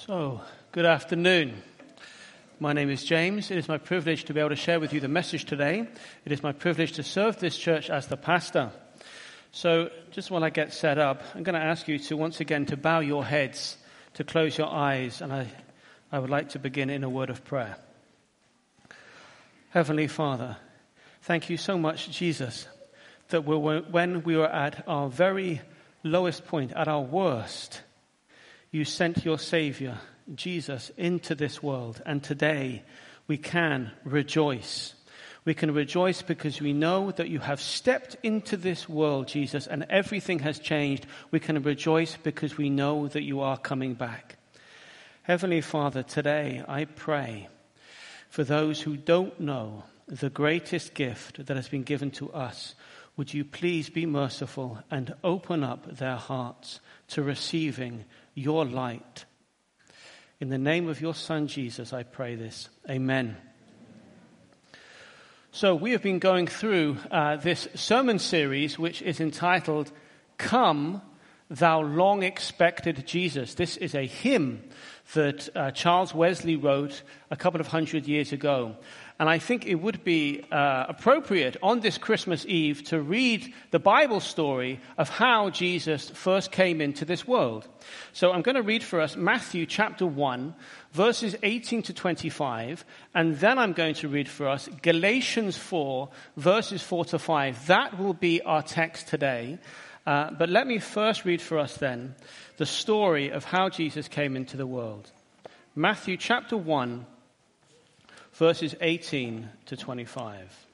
So, good afternoon. My name is James. It is my privilege to be able to share with you the message today. It is my privilege to serve this church as the pastor. So, just while I get set up, I'm going to ask you to once again to bow your heads, to close your eyes, and I would like to begin in a word of prayer. Heavenly Father, thank you so much, Jesus, that when we were at our very lowest point, at our worst, you sent your Savior, Jesus, into this world. And today we can rejoice. We can rejoice because we know that you have stepped into this world, Jesus, and everything has changed. We can rejoice because we know that you are coming back. Heavenly Father, today I pray for those who don't know the greatest gift that has been given to us. Would you please be merciful and open up their hearts to receiving your light. In the name of your Son, Jesus, I pray this. Amen. So we have been going through this sermon series, which is entitled, Come, Thou Long-Expected Jesus. This is a hymn that Charles Wesley wrote a couple of hundred years ago. And I think it would be appropriate on this Christmas Eve to read the Bible story of how Jesus first came into this world. So I'm going to read for us Matthew chapter 1, verses 18 to 25, and then I'm going to read for us Galatians 4, verses 4 to 5. That will be our text today. But let me first read for us then the story of how Jesus came into the world. Matthew chapter 1, verses 18 to 25.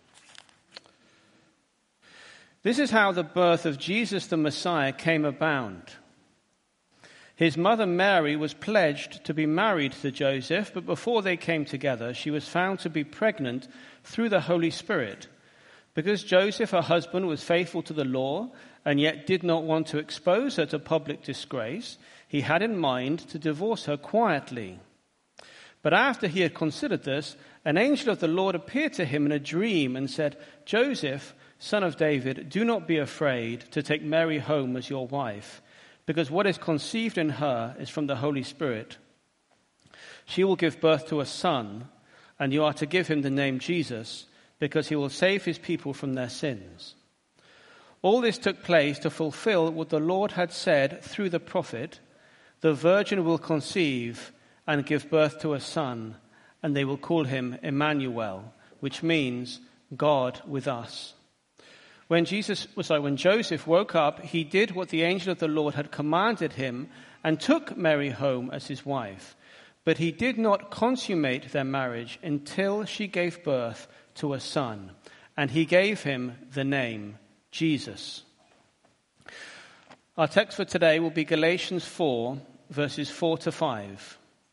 This is how the birth of Jesus the Messiah came about. His mother Mary was pledged to be married to Joseph, but before they came together, she was found to be pregnant through the Holy Spirit. Because Joseph, her husband, was faithful to the law and yet did not want to expose her to public disgrace, he had in mind to divorce her quietly. But after he had considered this, an angel of the Lord appeared to him in a dream and said, Joseph, son of David, do not be afraid to take Mary home as your wife, because what is conceived in her is from the Holy Spirit. She will give birth to a son, and you are to give him the name Jesus, because he will save his people from their sins. All this took place to fulfill what the Lord had said through the prophet, the virgin will conceive and give birth to a son, and they will call him Emmanuel, which means God with us. When Joseph woke up, he did what the angel of the Lord had commanded him and took Mary home as his wife. But he did not consummate their marriage until she gave birth to a son, and he gave him the name Jesus. Our text for today will be Galatians 4, verses 4 to 5.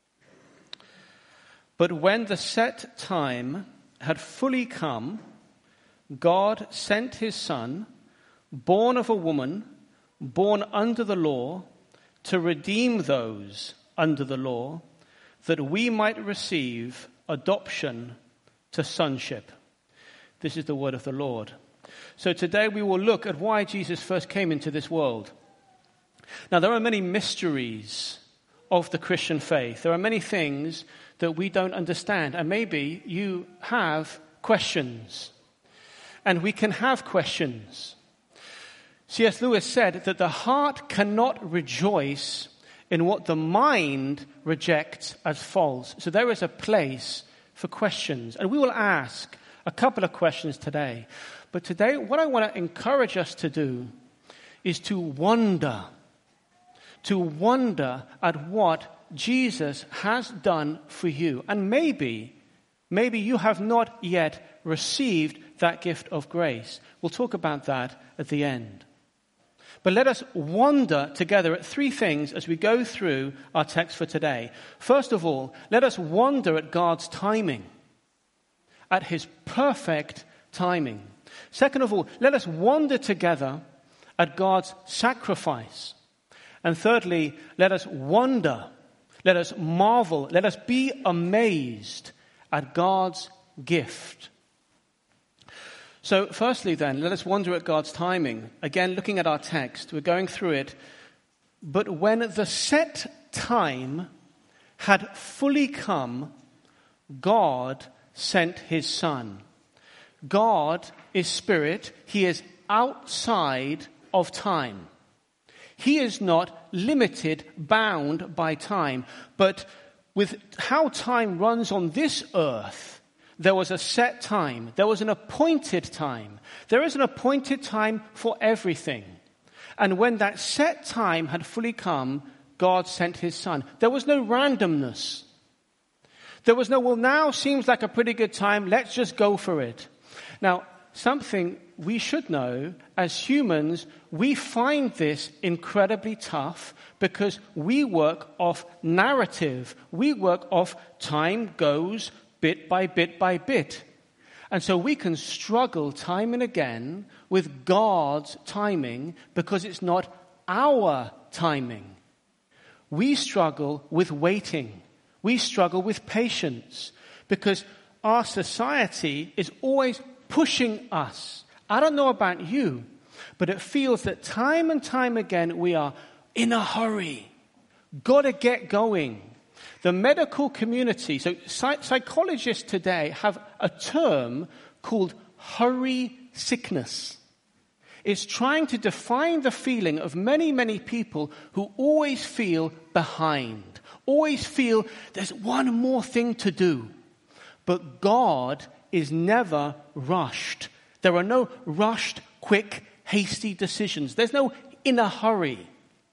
But when the set time had fully come, God sent his Son, born of a woman, born under the law, to redeem those under the law, that we might receive adoption to sonship. This is the word of the Lord. So today we will look at why Jesus first came into this world. Now, there are many mysteries of the Christian faith. There are many things that we don't understand. And maybe you have questions. And we can have questions. C.S. Lewis said that the heart cannot rejoice in what the mind rejects as false. So there is a place for questions. And we will ask a couple of questions today. But today, what I want to encourage us to do is to wonder at what Jesus has done for you. And maybe you have not yet received that gift of grace. We'll talk about that at the end. But let us wonder together at three things as we go through our text for today. First of all, let us wonder at God's timing, at his perfect timing. Second of all, let us wonder together at God's sacrifice. And thirdly, let us wonder, let us marvel, let us be amazed at God's gift. So firstly then, let us wonder at God's timing. Again, looking at our text, we're going through it. But when the set time had fully come, God sent his Son. God is spirit. He is outside of time. He is not limited, bound by time. But with how time runs on this earth, there was a set time. There was an appointed time. There is an appointed time for everything. And when that set time had fully come, God sent his Son. There was no randomness. There was no, well, now seems like a pretty good time. Let's just go for it. Now, something we should know as humans, we find this incredibly tough because we work off narrative. We work off time goes bit by bit by bit. And so we can struggle time and again with God's timing because it's not our timing. We struggle with waiting. We struggle with patience because our society is always pushing us. I don't know about you, but it feels that time and time again we are in a hurry. Gotta get going. The medical community, so psychologists today have a term called hurry sickness. It's trying to define the feeling of many, many people who always feel behind, always feel there's one more thing to do. But God is never rushed. There are no rushed, quick, hasty decisions. There's no in a hurry.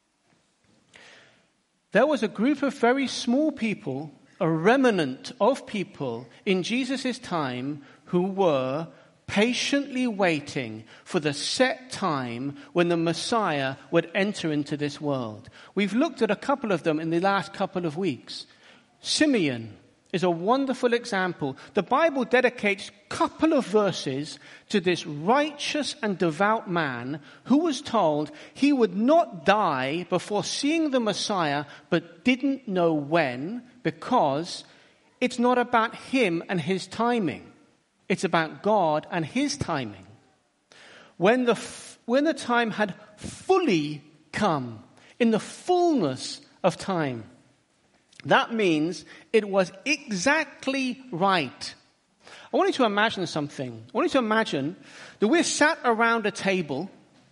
There was a group of very small people, a remnant of people in Jesus' time who were patiently waiting for the set time when the Messiah would enter into this world. We've looked at a couple of them in the last couple of weeks. Simeon is a wonderful example. The Bible dedicates a couple of verses to this righteous and devout man who was told he would not die before seeing the Messiah, but didn't know when, because it's not about him and his timing. It's about God and his timing. When the time had fully come, in the fullness of time, that means it was exactly right. I want you to imagine something. I want you to imagine that we're sat around a table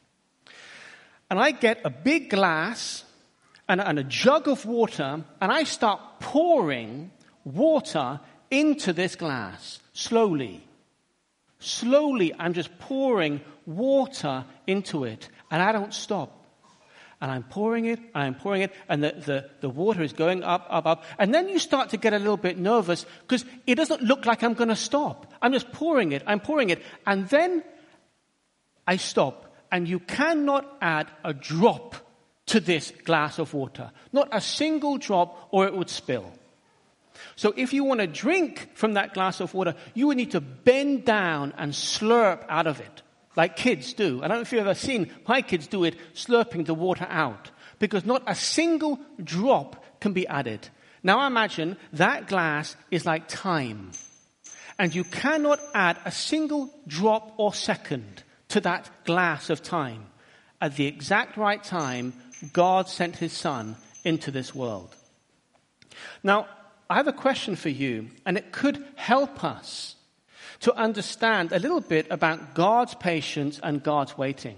and I get a big glass and a jug of water and I start pouring water into this glass slowly. Slowly, I'm just pouring water into it and I don't stop. And I'm pouring it, and the water is going up, up, up. And then you start to get a little bit nervous because it doesn't look like I'm going to stop. I'm just pouring it, and then I stop. And you cannot add a drop to this glass of water. Not a single drop, or it would spill. So if you want to drink from that glass of water, you would need to bend down and slurp out of it. Like kids do. I don't know if you've ever seen my kids do it, slurping the water out. Because not a single drop can be added. Now imagine that glass is like time. And you cannot add a single drop or second to that glass of time. At the exact right time, God sent his Son into this world. Now, I have a question for you, and it could help us to understand a little bit about God's patience and God's waiting.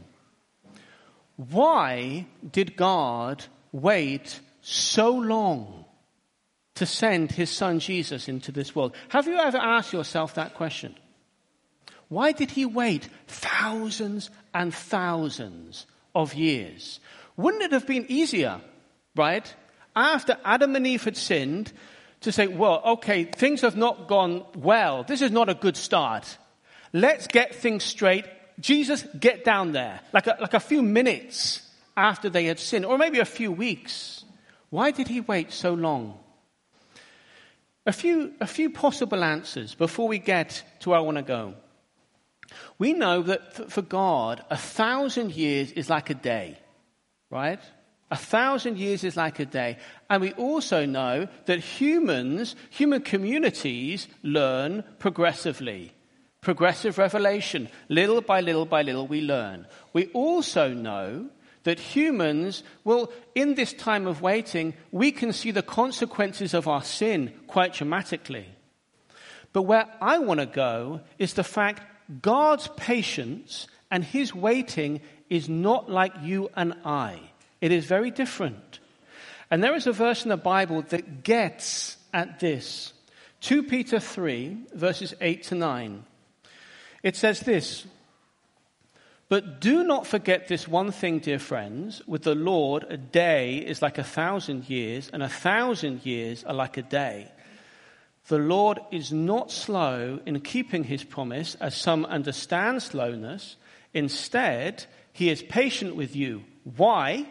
Why did God wait so long to send his Son Jesus into this world? Have you ever asked yourself that question? Why did he wait thousands and thousands of years? Wouldn't it have been easier, right? After Adam and Eve had sinned, to say, well, okay, things have not gone well. This is not a good start. Let's get things straight. Jesus, get down there. Like a few minutes after they had sinned, or maybe a few weeks. Why did he wait so long? A few possible answers before we get to where I want to go. We know that for God, 1,000 years is like a day, right? 1,000 years is like a day. And we also know that human communities learn progressively. Progressive revelation. Little by little by little we learn. We also know that humans, well, in this time of waiting, we can see the consequences of our sin quite dramatically. But where I want to go is the fact God's patience and his waiting is not like you and I. It is very different. And there is a verse in the Bible that gets at this. 2 Peter 3, verses 8 to 9. It says this, "But do not forget this one thing, dear friends. With the Lord, a day is like 1,000 years, and 1,000 years are like a day. The Lord is not slow in keeping his promise, as some understand slowness. Instead, he is patient with you." Why?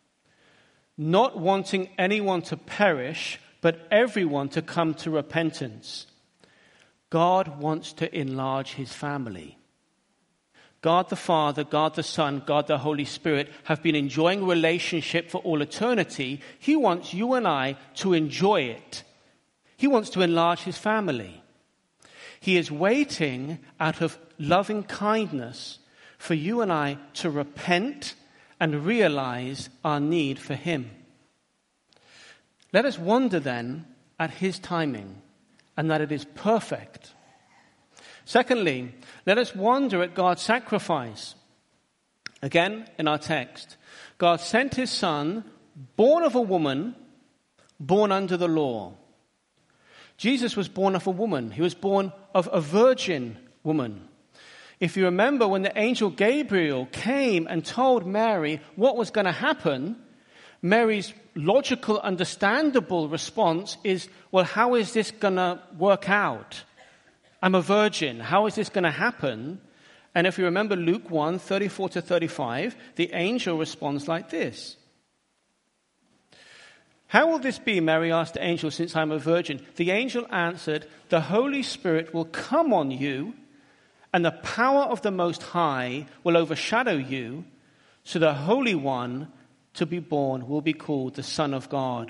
"Not wanting anyone to perish, but everyone to come to repentance." God wants to enlarge his family. God the Father, God the Son, God the Holy Spirit have been enjoying a relationship for all eternity. He wants you and I to enjoy it. He wants to enlarge his family. He is waiting out of loving kindness for you and I to repent and realize our need for him. Let us wonder then at his timing and that it is perfect. Secondly, let us wonder at God's sacrifice. Again, in our text, God sent his son, born of a woman, born under the law. Jesus was born of a woman. He was born of a virgin woman. If you remember, when the angel Gabriel came and told Mary what was going to happen, Mary's logical, understandable response is, well, how is this going to work out? I'm a virgin. How is this going to happen? And if you remember Luke 1, 34 to 35, the angel responds like this. "How will this be," Mary asked the angel, "since I'm a virgin?" The angel answered, "The Holy Spirit will come on you, and the power of the Most High will overshadow you, so the Holy One to be born will be called the Son of God."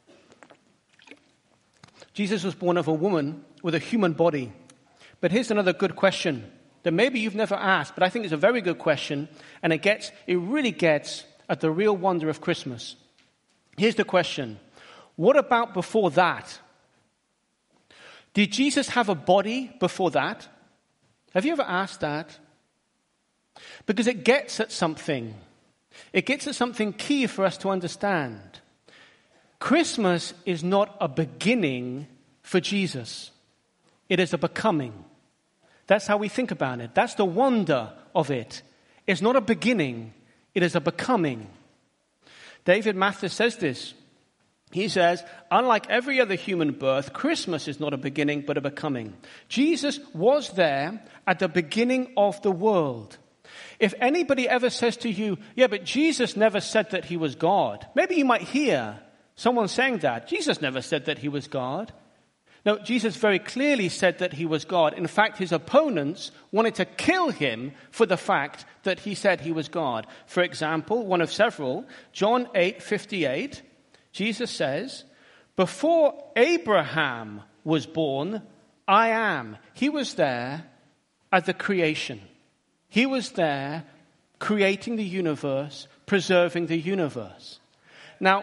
Jesus was born of a woman with a human body. But here's another good question that maybe you've never asked, but I think it's a very good question, and it really gets at the real wonder of Christmas. Here's the question. What about before that? Did Jesus have a body before that? Have you ever asked that? Because it gets at something. It gets at something key for us to understand. Christmas is not a beginning for Jesus. It is a becoming. That's how we think about it. That's the wonder of it. It's not a beginning. It is a becoming. David Mathis says this. He says, unlike every other human birth, Christmas is not a beginning but a becoming. Jesus was there at the beginning of the world. If anybody ever says to you, yeah, but Jesus never said that he was God, maybe you might hear someone saying that. Jesus never said that he was God. No, Jesus very clearly said that he was God. In fact, his opponents wanted to kill him for the fact that he said he was God. For example, one of several, John 8:58, Jesus says, "Before Abraham was born, I am." He was there at the creation. He was there creating the universe, preserving the universe. Now,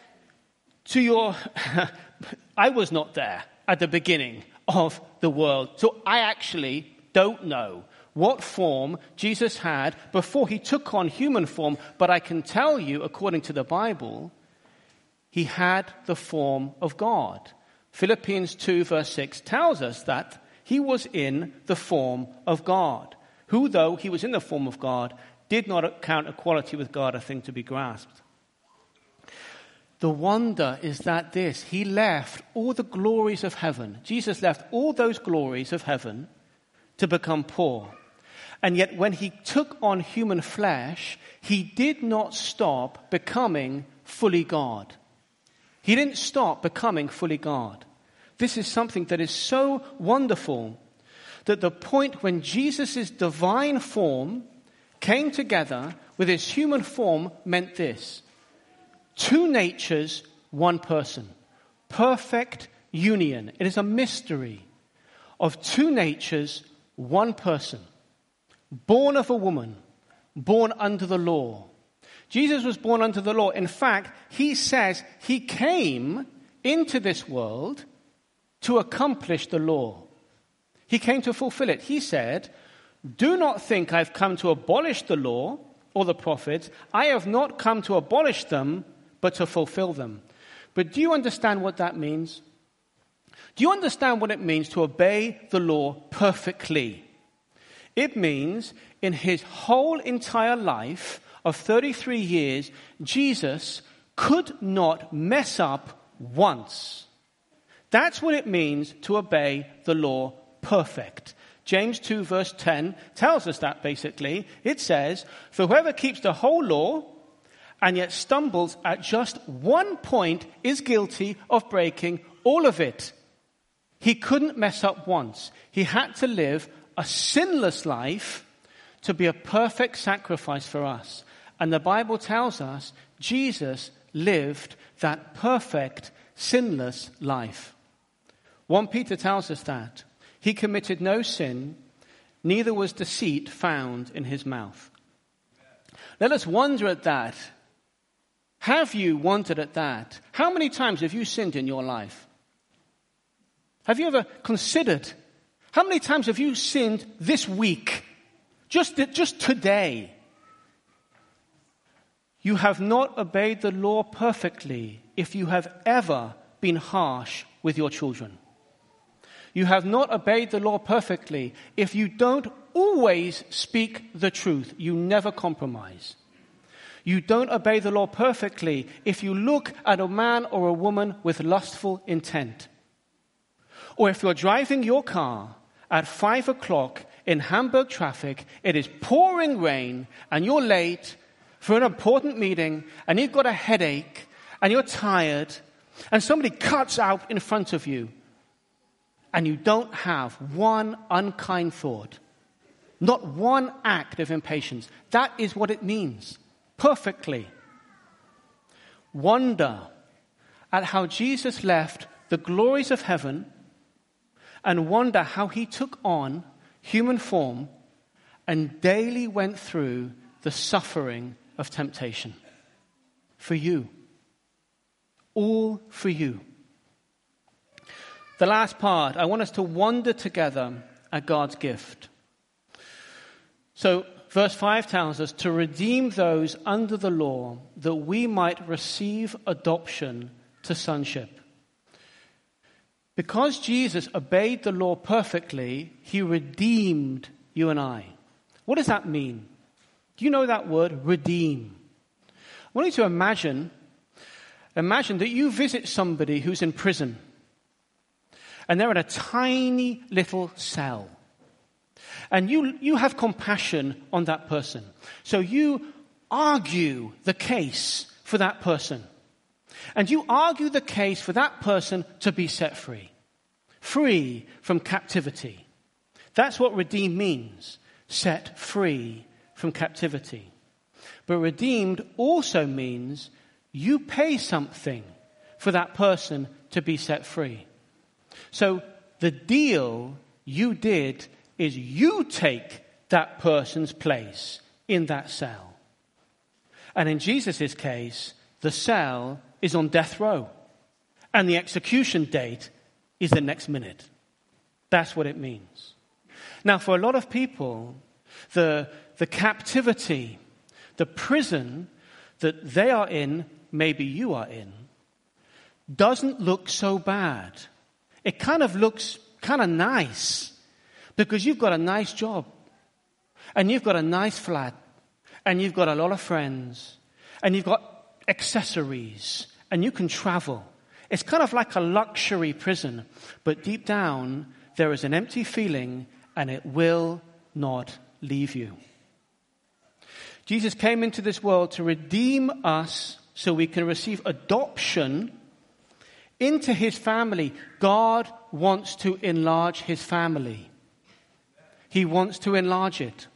I was not there at the beginning of the world. So I actually don't know what form Jesus had before he took on human form, but I can tell you, according to the Bible, he had the form of God. Philippians 2 verse 6 tells us that he was in the form of God, who, though he was in the form of God, did not count equality with God a thing to be grasped. The wonder is that he left all the glories of heaven. Jesus left all those glories of heaven to become poor. And yet when he took on human flesh, he did not stop becoming fully God. He didn't stop becoming fully God. This is something that is so wonderful that the point when Jesus' divine form came together with his human form meant this. Two natures, one person. Perfect union. It is a mystery of two natures, one person. Born of a woman, born under the law. Jesus was born under the law. In fact, he says he came into this world to accomplish the law. He came to fulfill it. He said, "Do not think I've come to abolish the law or the prophets. I have not come to abolish them, but to fulfill them." But do you understand what that means? Do you understand what it means to obey the law perfectly? It means in his whole entire life of 33 years, Jesus could not mess up once. That's what it means to obey the law perfect. James 2 verse 10 tells us that basically. It says, "For whoever keeps the whole law and yet stumbles at just one point is guilty of breaking all of it." He couldn't mess up once. He had to live a sinless life to be a perfect sacrifice for us. And the Bible tells us Jesus lived that perfect, sinless life. 1 Peter tells us that. He committed no sin, neither was deceit found in his mouth. Let us wonder at that. Have you wondered at that? How many times have you sinned in your life? Have you ever considered? How many times have you sinned this week? Just today. You have not obeyed the law perfectly if you have ever been harsh with your children. You have not obeyed the law perfectly if you don't always speak the truth. You never compromise. You don't obey the law perfectly if you look at a man or a woman with lustful intent. Or if you're driving your car at 5 o'clock in Hamburg traffic, it is pouring rain and you're late for an important meeting and you've got a headache and you're tired and somebody cuts out in front of you and you don't have one unkind thought, not one act of impatience. That is what it means, perfectly. Wonder at how Jesus left the glories of heaven and wonder how he took on human form and daily went through the suffering of temptation. For you. All for you. The last part, I want us to wonder together at God's gift. So, verse 5 tells us to redeem those under the law that we might receive adoption to sonship. Because Jesus obeyed the law perfectly, he redeemed you and I. What does that mean? Do you know that word, redeem? I want you to imagine that you visit somebody who's in prison. And they're in a tiny little cell. And you have compassion on that person. So you argue the case for that person. And you argue the case for that person to be set free. Free from captivity. That's what redeem means. Set free from captivity. But redeemed also means you pay something for that person to be set free. So the deal you did is you take that person's place in that cell. And in Jesus' case, the cell is on death row. And the execution date is the next minute. That's what it means. Now, for a lot of people, the captivity, the prison that they are in, maybe you are in, doesn't look so bad. It kind of looks kind of nice because you've got a nice job and you've got a nice flat and you've got a lot of friends and you've got accessories and you can travel. It's kind of like a luxury prison, but deep down there is an empty feeling and it will not leave you. Jesus came into this world to redeem us so we can receive adoption into his family. God wants to enlarge his family. He wants to enlarge it.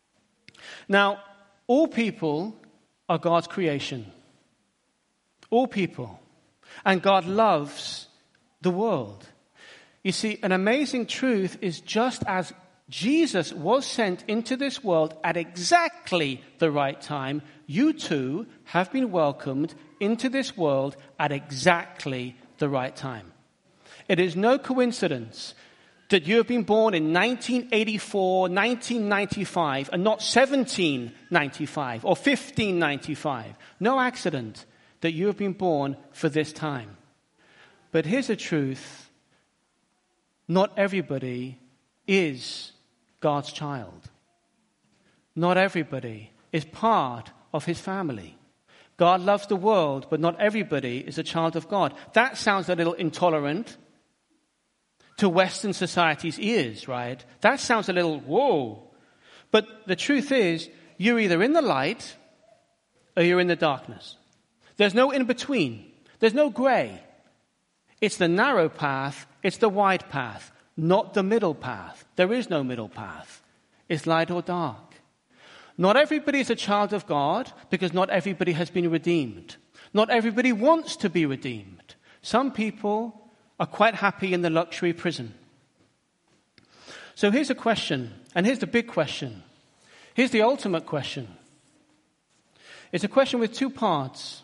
Now, all people are God's creation. All people. And God loves the world. You see, an amazing truth is just as Jesus was sent into this world at exactly the right time. You too have been welcomed into this world at exactly the right time. It is no coincidence that you have been born in 1984, 1995, and not 1795 or 1595. No accident that you have been born for this time. But here's the truth. Not everybody is God's child. Not everybody is part of his family. God loves the world, but not everybody is a child of God. That sounds a little intolerant to Western society's ears, right? That sounds a little, whoa. But the truth is, you're either in the light or you're in the darkness. There's no in between. There's no gray. It's the narrow path, it's the wide path, not the middle path. There is no middle path. It's light or dark. Not everybody is a child of God because not everybody has been redeemed. Not everybody wants to be redeemed. Some people are quite happy in the luxury prison. So here's a question, and here's the big question. Here's the ultimate question. It's a question with two parts.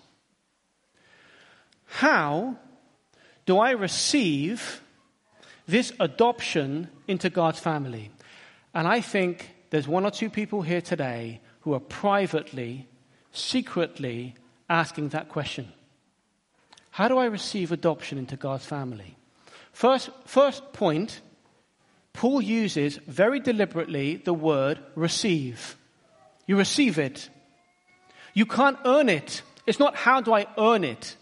How do I receive this adoption into God's family? And I think there's one or two people here today who are privately, secretly asking that question. How do I receive adoption into God's family? First point, Paul uses very deliberately the word receive. You receive it. You can't earn it. It's not how do I earn it?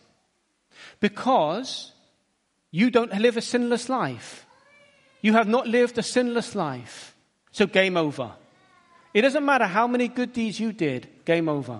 Because you don't live a sinless life. You have not lived a sinless life. So game over. It doesn't matter how many good deeds you did, game over.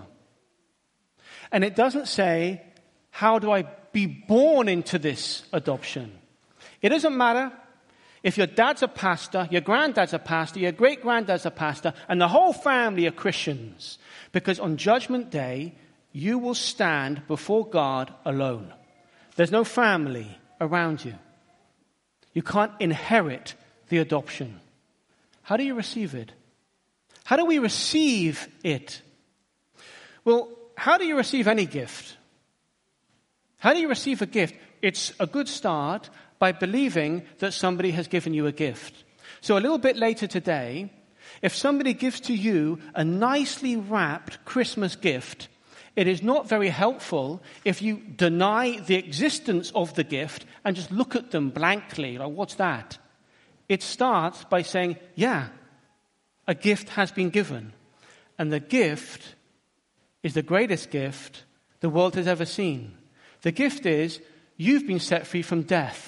And it doesn't say, how do I be born into this adoption? It doesn't matter if your dad's a pastor, your granddad's a pastor, your great-granddad's a pastor, and the whole family are Christians. Because on Judgment Day, you will stand before God alone. There's no family around you. You can't inherit the adoption. How do you receive it? How do we receive it? Well, how do you receive any gift? How do you receive a gift? It's a good start by believing that somebody has given you a gift. So a little bit later today, if somebody gives to you a nicely wrapped Christmas gift, it is not very helpful if you deny the existence of the gift and just look at them blankly, like, what's that? It starts by saying, yeah, a gift has been given. And the gift is the greatest gift the world has ever seen. The gift is, you've been set free from death.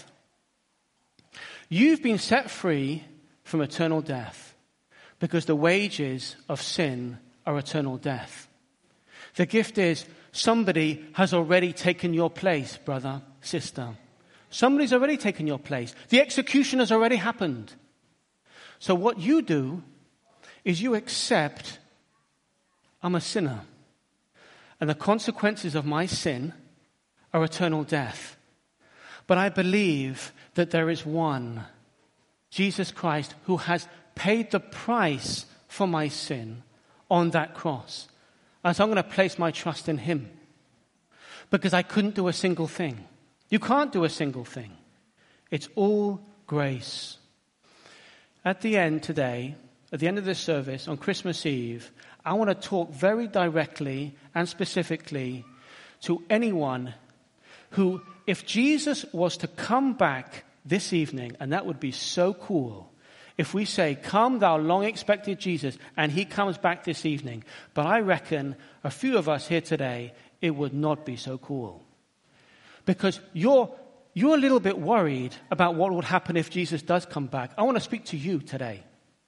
You've been set free from eternal death because the wages of sin are eternal death. The gift is, somebody has already taken your place, brother, sister. Somebody's already taken your place. The execution has already happened. So what you do is you accept, I'm a sinner. And the consequences of my sin are eternal death. But I believe that there is one, Jesus Christ, who has paid the price for my sin on that cross. And so I'm going to place my trust in him. Because I couldn't do a single thing. You can't do a single thing. It's all grace. At the end today, at the end of this service, on Christmas Eve, I want to talk very directly and specifically to anyone who, if Jesus was to come back this evening, and that would be so cool, if we say, come thou long-expected Jesus, and he comes back this evening. But I reckon a few of us here today, it would not be so cool. Because you're a little bit worried about what would happen if Jesus does come back. I want to speak to you today.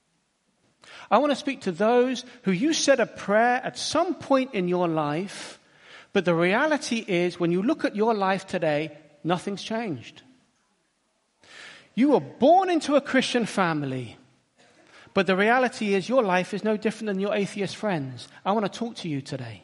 I want to speak to those who you said a prayer at some point in your life, but the reality is when you look at your life today, nothing's changed. You were born into a Christian family, but the reality is your life is no different than your atheist friends. I want to talk to you today.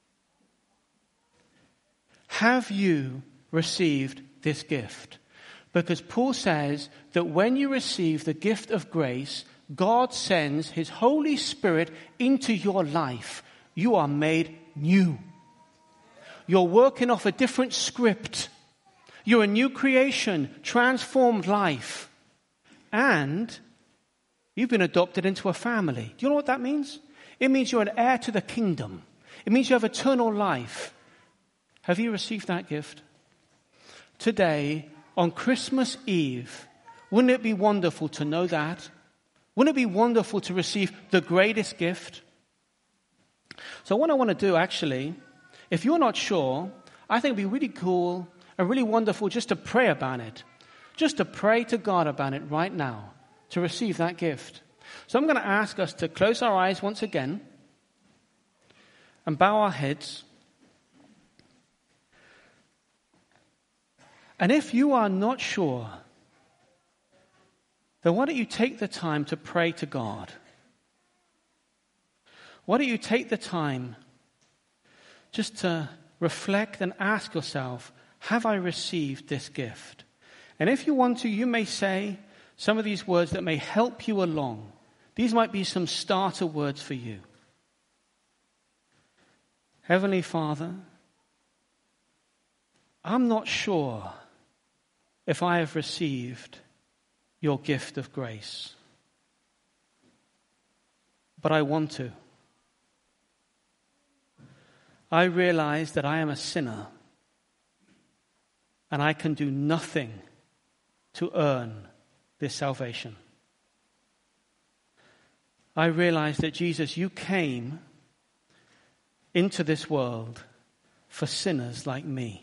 Have you received this gift? Because Paul says that when you receive the gift of grace, God sends his Holy Spirit into your life, you are made new. You're working off a different script. You're a new creation, transformed life. And you've been adopted into a family. Do you know what that means? It means you're an heir to the kingdom. It means you have eternal life. Have you received that gift? Today, on Christmas Eve, wouldn't it be wonderful to know that? Wouldn't it be wonderful to receive the greatest gift? So what I want to do, actually, if you're not sure, I think it would be really cool and really wonderful just to pray about it. Just to pray to God about it right now, to receive that gift. So I'm going to ask us to close our eyes once again and bow our heads. And if you are not sure, then why don't you take the time to pray to God? Why don't you take the time just to reflect and ask yourself, have I received this gift? And if you want to, you may say some of these words that may help you along. These might be some starter words for you. Heavenly Father, I'm not sure if I have received your gift of grace, but I want to. I realize that I am a sinner and I can do nothing to earn this salvation. I realize that Jesus, you came into this world for sinners like me.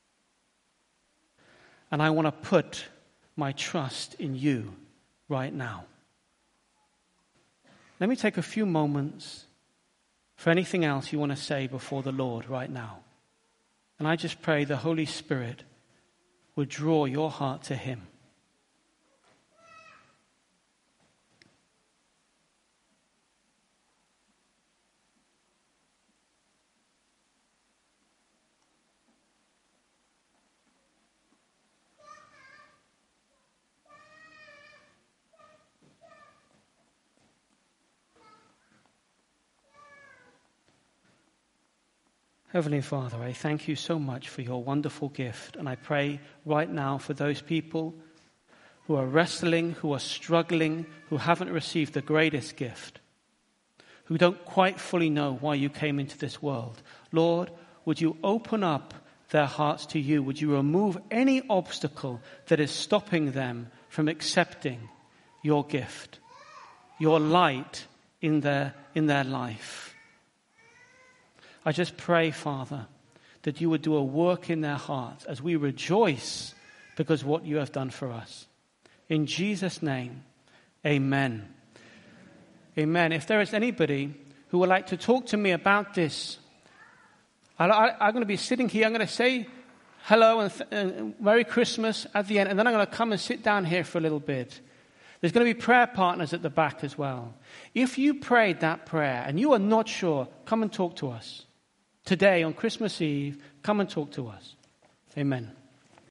And I want to put my trust in you right now. Let me take a few moments for anything else you want to say before the Lord right now. And I just pray the Holy Spirit would draw your heart to him. Heavenly Father, I thank you so much for your wonderful gift. And I pray right now for those people who are wrestling, who are struggling, who haven't received the greatest gift, who don't quite fully know why you came into this world. Lord, would you open up their hearts to you? Would you remove any obstacle that is stopping them from accepting your gift, your light in their life? I just pray, Father, that you would do a work in their hearts as we rejoice because of what you have done for us. In Jesus' name, amen. Amen. If there is anybody who would like to talk to me about this, I'm going to be sitting here. I'm going to say hello and Merry Christmas at the end, and then I'm going to come and sit down here for a little bit. There's going to be prayer partners at the back as well. If you prayed that prayer and you are not sure, come and talk to us. Today, on Christmas Eve, come and talk to us. Amen.